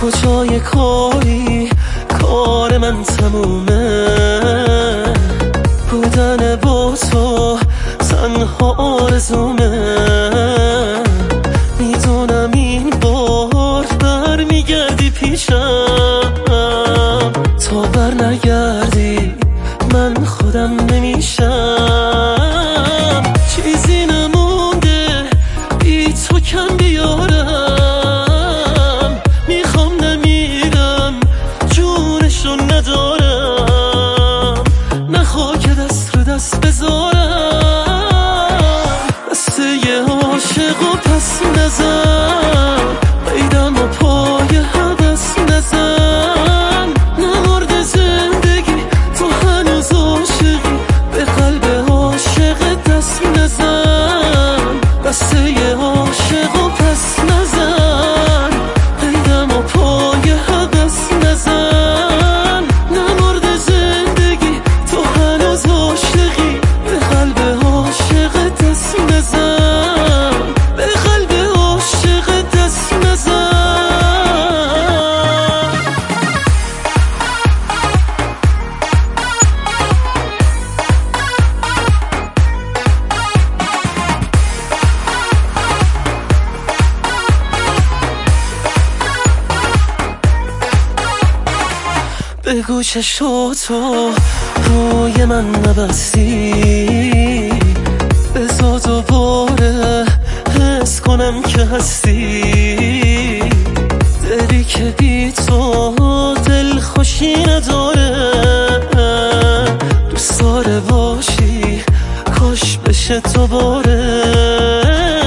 کجای کاری کار من تمومه، بودن با تو تنها آرزومه. میدونم این بار برمیگردی پیشم، تا بر نگردی من خودم نمیشم. چیزی نمونده بی تو کم بیارم، میخوام نمیرم جونشو ندارم، نخوا که دست رو دست بذارم. دسته یه عاشق و پس نزن، قیدم و پای حبس نزن. نمرد زندگی تو هنوز عاشقی، به قلب عاشق دست نزن. دسته یه عاشق و پس نزن، قیدم و پای حبس نزن. نمرد زندگی تو هنوز عاشقی، به قلب عاشق دست نزن، به قلب عاشق دست نزن. بگو چشاتو روی من نبستی، بذار دوباره حس کنم که هستی. دلی که بی تو دل خوشی نداره، دوست داره باشی کاش بشه دوباره.